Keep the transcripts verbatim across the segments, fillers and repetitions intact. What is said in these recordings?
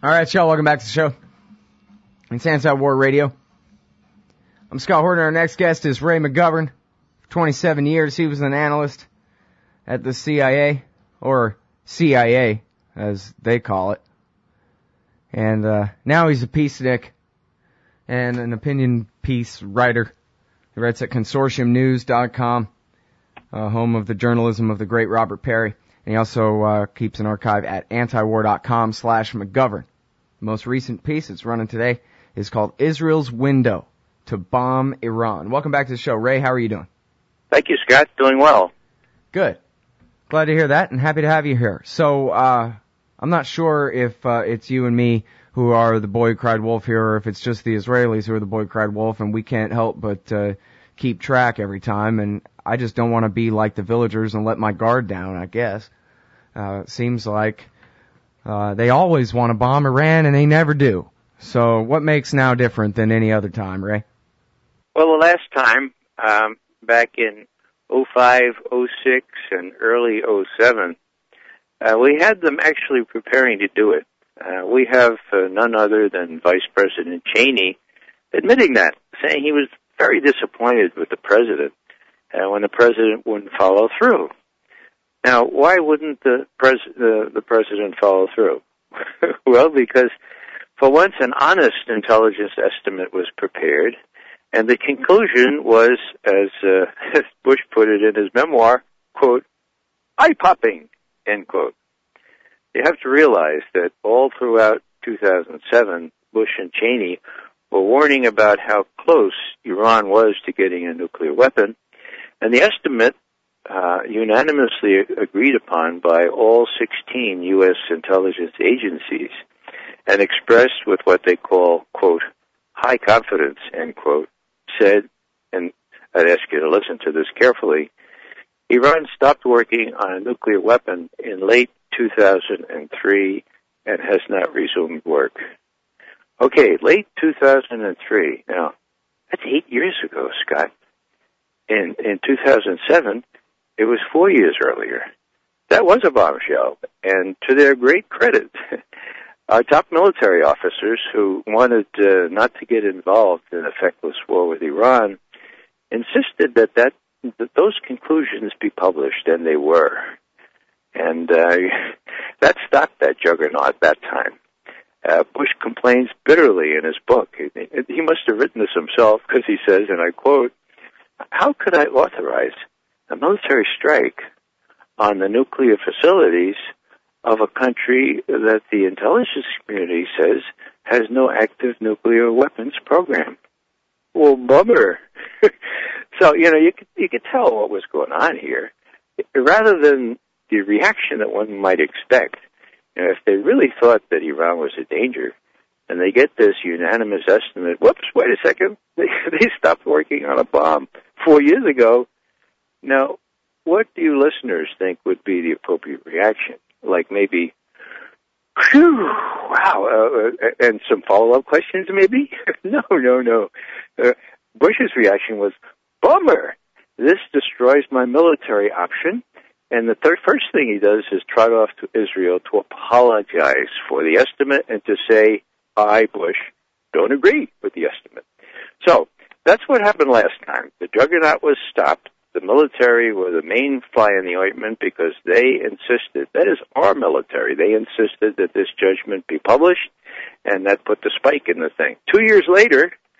All right, y'all, welcome back to the show. It's Anti-War Radio. I'm Scott Horton. Our next guest is Ray McGovern. For twenty-seven years, he was an analyst at the C I A, or C I A, as they call it. And uh, now he's a peacenik and an opinion piece writer. He writes at consortium news dot com, uh, home of the journalism of the great Robert Perry. And he also uh, keeps an archive at antiwar dot com slash McGovern. The most recent piece that's running today is called Israel's Window to Bomb Iran. Welcome back to the show. Ray, how are you doing? Thank you, Scott. Doing well. Good. Glad to hear that and happy to have you here. So, uh, I'm not sure if uh, it's you and me who are the boy who cried wolf here or if it's just the Israelis who are the boy who cried wolf and we can't help but uh, keep track every time. And I just don't want to be like the villagers and let my guard down, I guess. Uh, it seems like Uh, they always want to bomb Iran, and they never do. So what makes now different than any other time, Ray? Well, the last time, um, back in oh five, oh six, and early oh seven, uh, we had them actually preparing to do it. Uh, we have uh, none other than Vice President Cheney admitting that, saying he was very disappointed with the president uh, when the president wouldn't follow through. Now, why wouldn't the, pres- the, the president follow through? Well, because for once an honest intelligence estimate was prepared, and the conclusion was, as uh, Bush put it in his memoir, quote, eye-popping, end quote. You have to realize that all throughout two thousand seven, Bush and Cheney were warning about how close Iran was to getting a nuclear weapon, and the estimate Uh, unanimously agreed upon by all sixteen U S intelligence agencies and expressed with what they call, quote, high confidence, end quote, said, and I'd ask you to listen to this carefully, Iran stopped working on a nuclear weapon in late two thousand three and has not resumed work. Okay, late two thousand three. Now, that's eight years ago, Scott. In, in two thousand seven, it was four years earlier. That was a bombshell, and to their great credit, our top military officers who wanted uh, not to get involved in a feckless war with Iran insisted that, that, that those conclusions be published, and they were. And uh, that stopped that juggernaut that time. Uh, Bush complains bitterly in his book. He, he must have written this himself because he says, and I quote, how could I authorize a military strike on the nuclear facilities of a country that the intelligence community says has no active nuclear weapons program? Well, bummer. So, you know, you could, you could tell what was going on here. Rather than the reaction that one might expect, you know, if they really thought that Iran was a danger, and they get this unanimous estimate, whoops, wait a second, they, they stopped working on a bomb four years ago. Now, what do you listeners think would be the appropriate reaction? Like maybe, phew, wow, uh, and some follow-up questions maybe? no, no, no. Uh, Bush's reaction was, bummer, this destroys my military option. And the third, first thing he does is trot off to Israel to apologize for the estimate and to say, I, Bush, don't agree with the estimate. So that's what happened last time. The juggernaut was stopped. The military were the main fly in the ointment because they insisted, that is our military, they insisted that this judgment be published, and that put the spike in the thing. Two years later,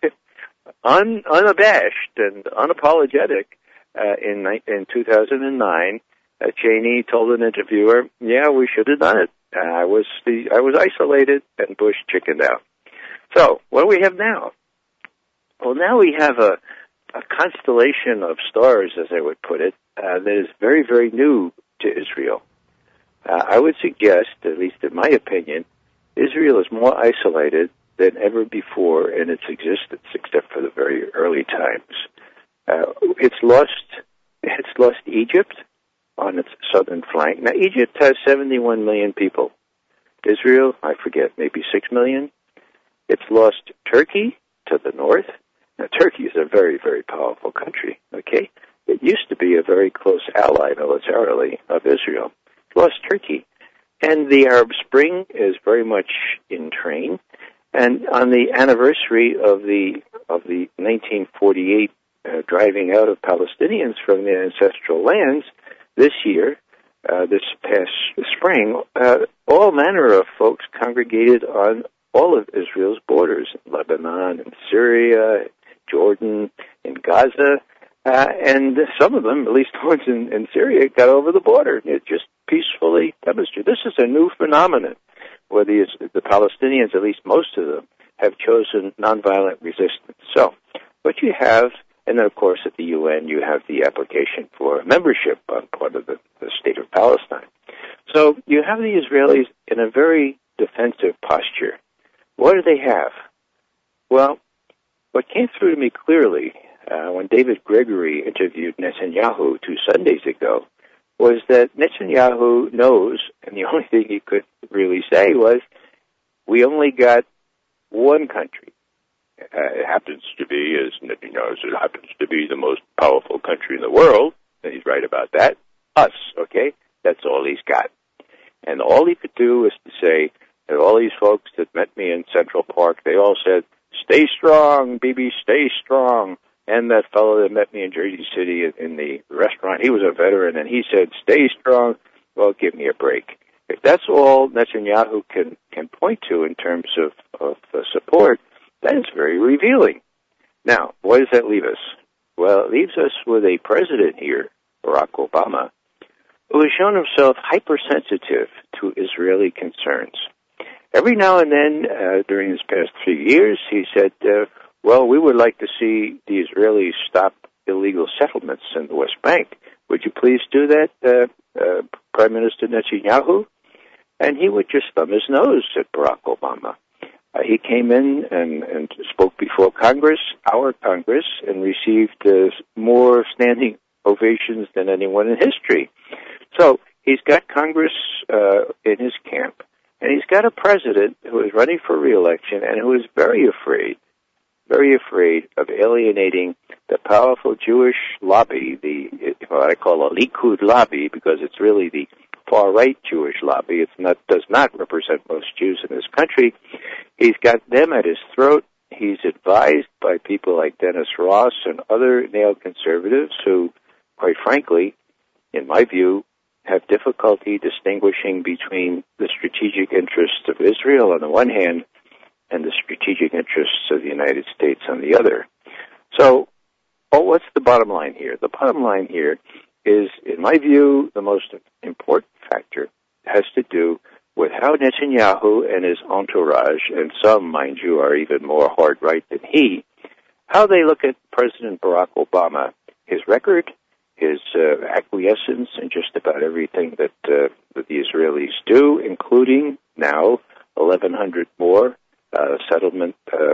un, unabashed and unapologetic, uh, in, in two thousand nine, uh, Cheney told an interviewer, yeah, we should have done it. Uh, I was the, I was isolated, and Bush chickened out. So, what do we have now? Well, now we have a a constellation of stars, as I would put it, uh, that is very, very new to Israel. Uh, I would suggest, at least in my opinion, Israel is more isolated than ever before in its existence, except for the very early times. Uh, it's lost, it's lost Egypt on its southern flank. Now, Egypt has seventy-one million people. Israel, I forget, maybe six million. It's lost Turkey to the north. Now, Turkey is a very, very powerful country, okay? It used to be a very close ally militarily of Israel. It lost Turkey. And the Arab Spring is very much in train. And on the anniversary of the of the nineteen forty-eight uh, driving out of Palestinians from their ancestral lands, this year, uh, this past spring, uh, all manner of folks congregated on all of Israel's borders, Lebanon and Syria, Jordan, and Gaza, uh, and some of them, at least the ones in, in Syria, got over the border. It just peacefully demonstrated. This is a new phenomenon, where the, the Palestinians, at least most of them, have chosen nonviolent resistance. So, what you have, and then of course at the U N you have the application for membership on part of the, the state of Palestine. So you have the Israelis in a very defensive posture. What do they have? Well, what came through to me clearly uh, when David Gregory interviewed Netanyahu two Sundays ago was that Netanyahu knows, and the only thing he could really say was, we only got one country. Uh, it happens to be, as Netanyahu said, it happens to be the most powerful country in the world, and he's right about that, us, okay? That's all he's got. And all he could do is to say that all these folks that met me in Central Park, they all said, stay strong, Bibi, stay strong. And that fellow that met me in Jersey City in the restaurant, he was a veteran, and he said, stay strong. Well, give me a break. If that's all Netanyahu can, can point to in terms of, of uh, support, that is very revealing. Now, what does that leave us? Well, it leaves us with a president here, Barack Obama, who has shown himself hypersensitive to Israeli concerns. Every now and then, uh, during this past few years, he said, uh, well, we would like to see the Israelis stop illegal settlements in the West Bank. Would you please do that, uh, uh, Prime Minister Netanyahu? And he would just thumb his nose at Barack Obama. Uh, he came in and, and spoke before Congress, our Congress, and received uh, more standing ovations than anyone in history. So he's got Congress uh, in his camp, and he's got a president who is running for re-election and who is very afraid, very afraid of alienating the powerful Jewish lobby, the what I call a Likud lobby, because it's really the far-right Jewish lobby. It's not does not represent most Jews in this country. He's got them at his throat. He's advised by people like Dennis Ross and other neoconservatives who, quite frankly, in my view, have difficulty distinguishing between the strategic interests of Israel on the one hand and the strategic interests of the United States on the other. So, oh, what's the bottom line here? The bottom line here is, in my view, the most important factor has to do with how Netanyahu and his entourage, and some, mind you, are even more hard-right than he, how they look at President Barack Obama, his record, his uh, acquiescence in just about everything that, uh, that the Israelis do, including now eleven hundred more uh, settlement uh,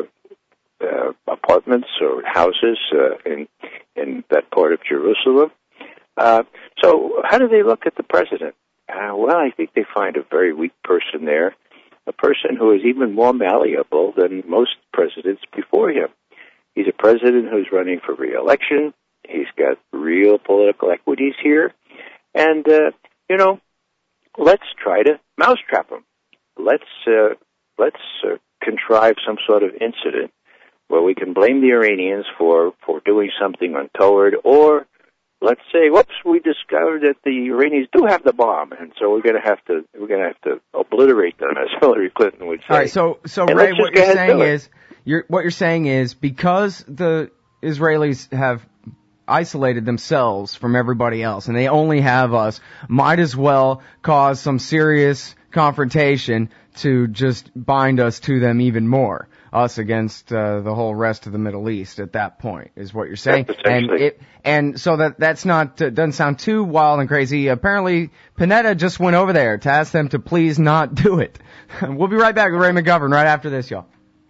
uh, apartments or houses uh, in in that part of Jerusalem. Uh, so how do they look at the president? Uh, well, I think they find a very weak person there, a person who is even more malleable than most presidents before him. He's a president who's running for re-election. He's got real political equities here. And, uh, you know, let's try to mousetrap him. Let's, uh, let's uh, contrive some sort of incident where we can blame the Iranians for, for doing something untoward, or let's say, whoops, we discovered that the Iranians do have the bomb, and so we're going to have to we're going to have to obliterate them, as Hillary Clinton would say. All right, so so and Ray, what you're saying is, is, you're what you're saying is because the Israelis have isolated themselves from everybody else, and they only have us, might as well cause some serious confrontation to just bind us to them even more. Us against uh, the whole rest of the Middle East at that point is what you're saying, and it and so that that's not uh, doesn't sound too wild and crazy. Apparently, Panetta just went over there to ask them to please not do it. We'll be right back with Ray McGovern right after this, y'all.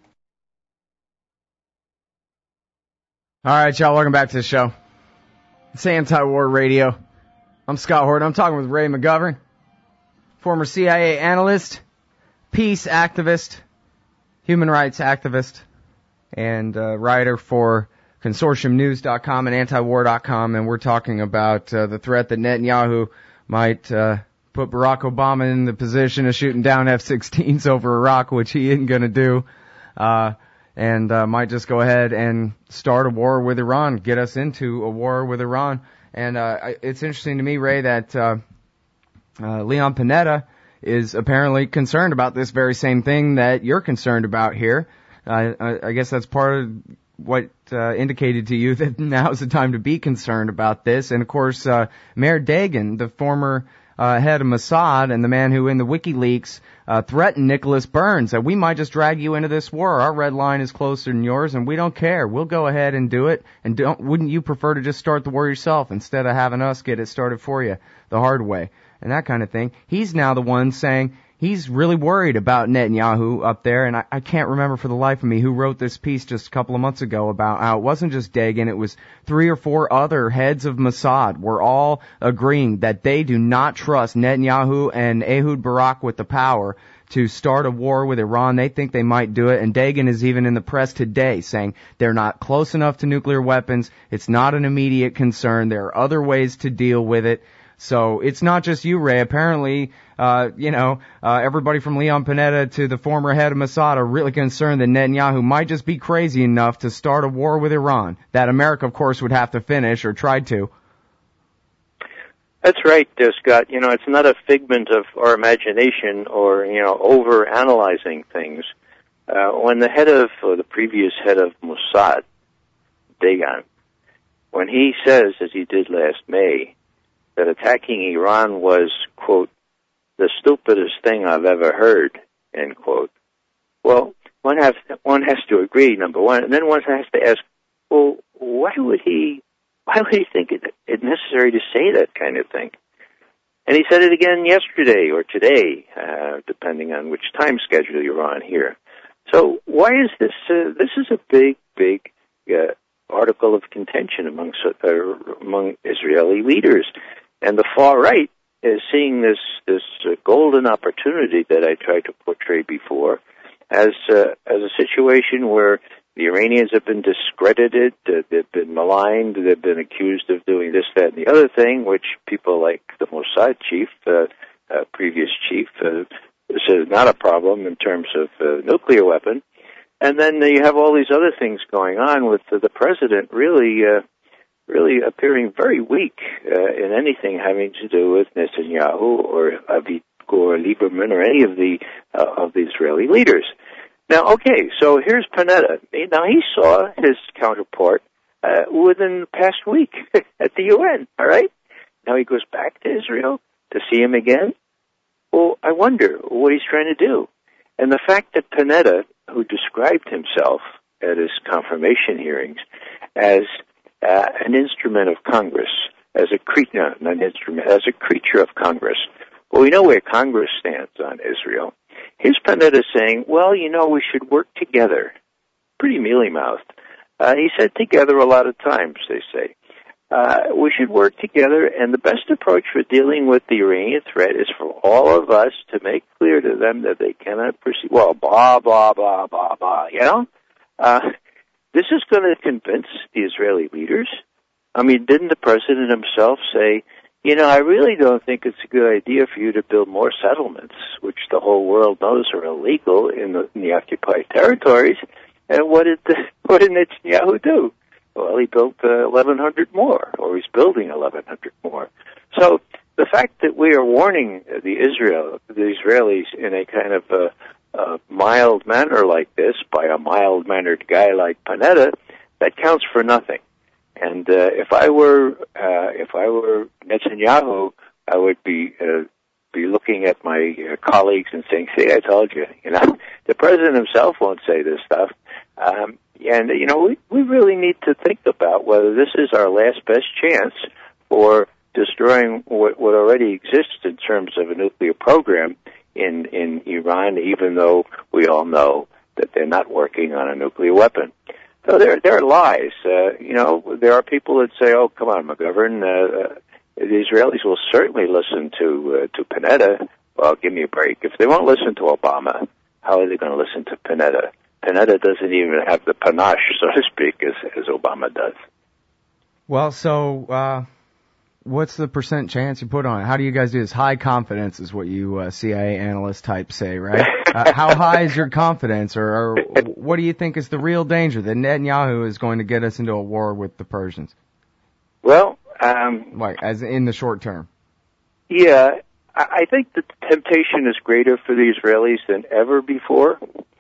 All right, y'all, welcome back to the show. It's Anti-War Radio. I'm Scott Horton. I'm talking with Ray McGovern, former C I A analyst, peace activist, human rights activist, and uh, writer for consortium news dot com and anti war dot com, and we're talking about uh, the threat that Netanyahu might uh, put Barack Obama in the position of shooting down F sixteens over Iraq, which he isn't going to do, uh, and uh, might just go ahead and start a war with Iran, get us into a war with Iran. And uh, it's interesting to me, Ray, that uh, uh, Leon Panetta is apparently concerned about this very same thing that you're concerned about here. Uh, I, I guess that's part of what uh, indicated to you that now's the time to be concerned about this. And, of course, uh, Meir Dagan, the former uh, head of Mossad and the man who in the WikiLeaks uh, threatened Nicholas Burns that we might just drag you into this war. Our red line is closer than yours, and we don't care. We'll go ahead and do it. And don't, wouldn't you prefer to just start the war yourself instead of having us get it started for you the hard way and that kind of thing? He's now the one saying he's really worried about Netanyahu up there, and I, I can't remember for the life of me who wrote this piece just a couple of months ago about how it wasn't just Dagan, it was three or four other heads of Mossad were all agreeing that they do not trust Netanyahu and Ehud Barak with the power to start a war with Iran. They think they might do it, and Dagan is even in the press today saying they're not close enough to nuclear weapons, it's not an immediate concern, there are other ways to deal with it. So it's not just you, Ray. Apparently, uh, you know, uh, everybody from Leon Panetta to the former head of Mossad are really concerned that Netanyahu might just be crazy enough to start a war with Iran that America, of course, would have to finish or try to. That's right, uh, Scott. You know, it's not a figment of our imagination or, you know, over-analyzing things. Uh, when the head of, or the previous head of Mossad, Dagan, when he says, as he did last May, that attacking Iran was, quote, the stupidest thing I've ever heard, end quote. Well, one has, one has to agree, number one, and then one has to ask, well, why would he, why would he think it, it necessary to say that kind of thing? And he said it again yesterday or today, uh, depending on which time schedule you're on here. So why is this, uh, this is a big, big, uh, article of contention among, uh, among Israeli leaders. And the far right is seeing this this uh, golden opportunity that I tried to portray before as uh, as a situation where the Iranians have been discredited, uh, they've been maligned, they've been accused of doing this, that, and the other thing, which people like the Mossad chief, uh, uh, previous chief, uh, says not a problem in terms of uh, nuclear weapon. And then you have all these other things going on with uh, the president really uh, really appearing very weak uh, in anything having to do with Netanyahu or Avigdor Lieberman or any of the uh, of the Israeli leaders. Now, okay, so here's Panetta. Now, he saw his counterpart uh, within the past week at the U N, all right? Now he goes back to Israel to see him again. Well, I wonder what he's trying to do. And the fact that Panetta, who described himself at his confirmation hearings as uh, an instrument of Congress, as a creature, not an instrument, as a creature of Congress. Well, we know where Congress stands on Israel. Here's Panetta saying, well, you know, we should work together. Pretty mealy-mouthed. Uh, he said together a lot of times, they say. Uh, we should work together, and the best approach for dealing with the Iranian threat is for all of us to make clear to them that they cannot proceed. Well, blah, blah, blah, blah, blah, you know? Uh, this is going to convince the Israeli leaders. I mean, didn't the president himself say, you know, I really don't think it's a good idea for you to build more settlements, which the whole world knows are illegal in the, in the occupied territories. And what did the, what did Netanyahu do? Well, he built uh, eleven hundred more, or he's building eleven hundred more. So the fact that we are warning the Israel, the Israelis in a kind of a, a mild manner like this by a mild-mannered guy like Panetta, that counts for nothing. And uh, if I were uh, if I were Netanyahu, I would be uh, be looking at my uh, colleagues and saying, "See, I told you." You know, the president himself won't say this stuff. Um, and you know, we we really need to think about whether this is our last best chance for destroying what, what already exists in terms of a nuclear program in in Iran, even though we all know that they're not working on a nuclear weapon. So there, there are lies. Uh, you know, there are people that say, "Oh, come on, McGovern. Uh, the Israelis will certainly listen to uh, to Panetta." Well, give me a break. If they won't listen to Obama, how are they going to listen to Panetta? Panetta doesn't even have the panache, so to speak, as, as Obama does. Well, so uh, what's the percent chance you put on it? How do you guys do this? High confidence is what you uh, C I A analyst types say, right? uh, how high is your confidence, or, or what do you think is the real danger that Netanyahu is going to get us into a war with the Persians? Well, um, like as in the short term. Yeah, I think the temptation is greater for the Israelis than ever before.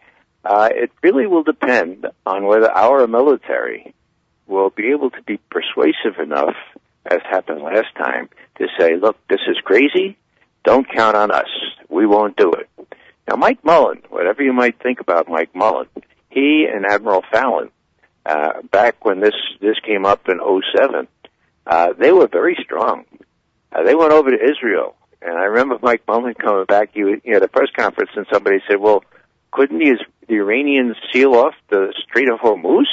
Uh, it really will depend on whether our military will be able to be persuasive enough, as happened last time, to say, look, this is crazy. Don't count on us. We won't do it. Now, Mike Mullen, whatever you might think about Mike Mullen, he and Admiral Fallon, uh, back when this, this came up in oh seven, uh, they were very strong. Uh, they went over to Israel. And I remember Mike Mullen coming back, he was, you know, at a press conference, and somebody said, well, couldn't the, the Iranians seal off the Strait of Hormuz?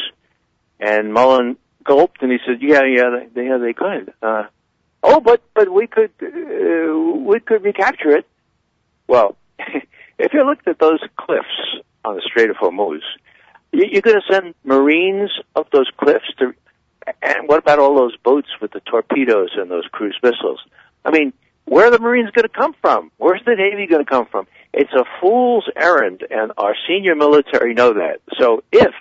And Mullen gulped, and he said, yeah, yeah, they, yeah, they could. Uh, oh, but, but we could, uh, we could recapture it. Well, if you looked at those cliffs on the Strait of Hormuz, you, you're going to send Marines up those cliffs to, and what about all those boats with the torpedoes and those cruise missiles? I mean, where are the Marines going to come from? Where's the Navy going to come from? It's a fool's errand, and our senior military know that. So if,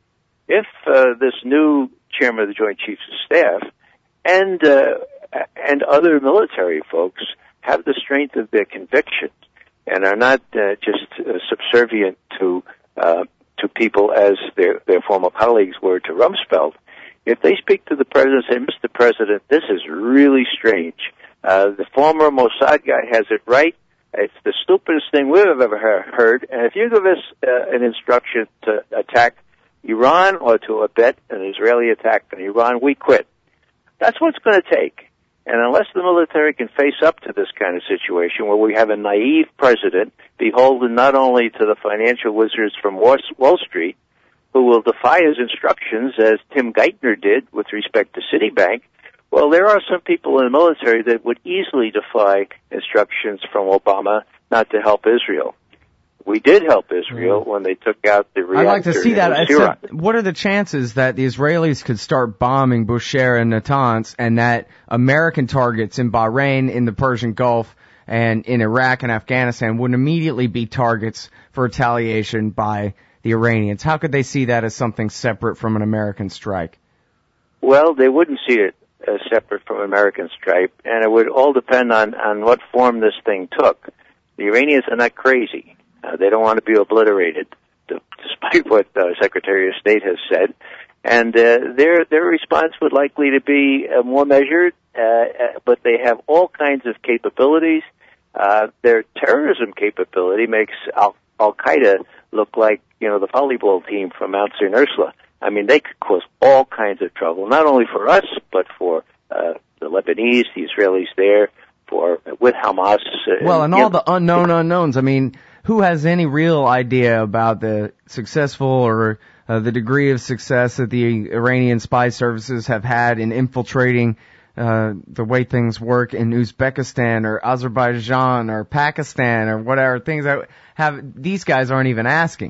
if uh, this new chairman of the Joint Chiefs of Staff and uh, and other military folks have the strength of their conviction and are not uh, just uh, subservient to uh, to people as their their former colleagues were to Rumsfeld, if they speak to the president and say, Mister President, this is really strange. Uh, the former Mossad guy has it right. It's the stupidest thing we've ever heard. And if you give us uh, an instruction to attack Iran or to abet an Israeli attack on Iran, we quit. That's what it's going to take. And unless the military can face up to this kind of situation where we have a naive president beholden not only to the financial wizards from Wall Street, who will defy his instructions, as Tim Geithner did with respect to Citibank, well, there are some people in the military that would easily defy instructions from Obama not to help Israel. We did help Israel when they took out the reactor. I'd like to see that. Except, what are the chances that the Israelis could start bombing Bushehr and Natanz, and that American targets in Bahrain, in the Persian Gulf, and in Iraq and Afghanistan would immediately be targets for retaliation by the Iranians? How could they see that as something separate from an American strike? Well, they wouldn't see it as separate from American strike, and it would all depend on, on what form this thing took. The Iranians are not crazy. Uh, they don't want to be obliterated, to, despite what uh, Secretary of State has said. And uh, their their response would likely to be uh, more measured, uh, uh, but they have all kinds of capabilities. Uh, their terrorism capability makes Al- Al-Qaeda look like, you know, the volleyball team from Mount Saint Ursula. I mean, they could cause all kinds of trouble, not only for us, but for uh, the Lebanese, the Israelis there, for with Hamas. Uh, well, and all know, the unknown unknowns. I mean, who has any real idea about the successful or uh, the degree of success that the Iranian spy services have had in infiltrating uh, the way things work in Uzbekistan or Azerbaijan or Pakistan or whatever, things that have these guys aren't even asking.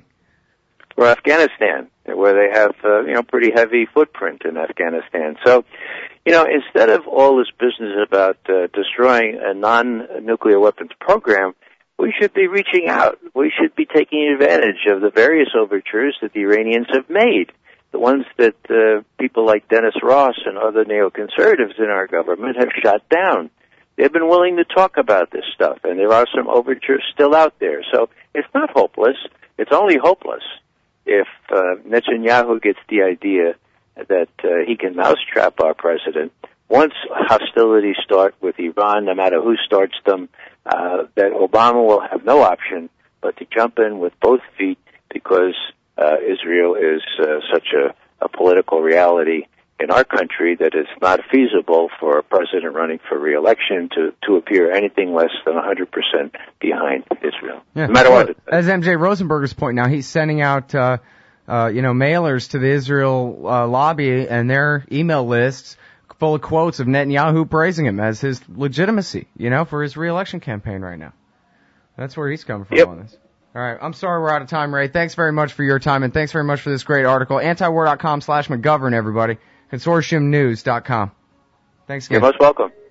Or Afghanistan, where they have, uh, you know, pretty heavy footprint in Afghanistan. So, you know, instead of all this business about uh, destroying a non-nuclear weapons program, we should be reaching out. We should be taking advantage of the various overtures that the Iranians have made, the ones that uh, people like Dennis Ross and other neoconservatives in our government have shot down. They've been willing to talk about this stuff, and there are some overtures still out there. So it's not hopeless. It's only hopeless if uh, Netanyahu gets the idea that uh, he can mousetrap our president. Once hostilities start with Iran, no matter who starts them, uh, that Obama will have no option but to jump in with both feet because uh, Israel is uh, such a, a political reality in our country that it's not feasible for a president running for re-election to, to appear anything less than one hundred percent behind Israel, yeah. no matter well, what. As M J Rosenberger's point now, he's sending out, uh, uh, you know, mailers to the Israel uh, lobby and their email lists full of quotes of Netanyahu praising him as his legitimacy, you know, for his re-election campaign right now. That's where he's coming from yep. on this. All right, I'm sorry we're out of time, Ray. Thanks very much for your time, and thanks very much for this great article. Antiwar.com slash McGovern, everybody. Consortium News dot com. Thanks again. You're most welcome.